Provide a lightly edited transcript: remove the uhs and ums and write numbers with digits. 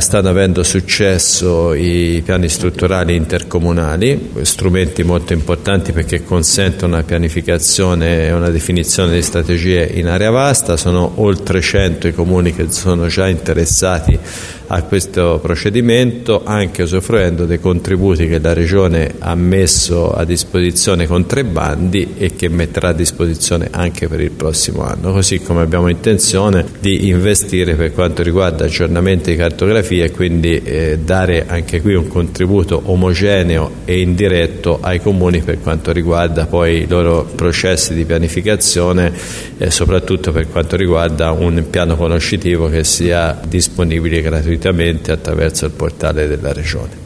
stanno avendo successo i piani strutturali intercomunali, strumenti molto importanti perché consentono una pianificazione e una definizione di strategie in area vasta. Sono oltre 100 i comuni che sono già interessati a questo procedimento, anche usufruendo dei contributi che la Regione ha messo a disposizione con 3 bandi e che metterà a disposizione anche per il prossimo anno, così come abbiamo intenzione di investire per quanto riguarda aggiornamenti di cartografia e quindi dare anche qui un contributo omogeneo e indiretto ai comuni per quanto riguarda poi i loro processi di pianificazione e soprattutto per quanto riguarda un piano conoscitivo che sia disponibile gratuitamente attraverso il portale della Regione.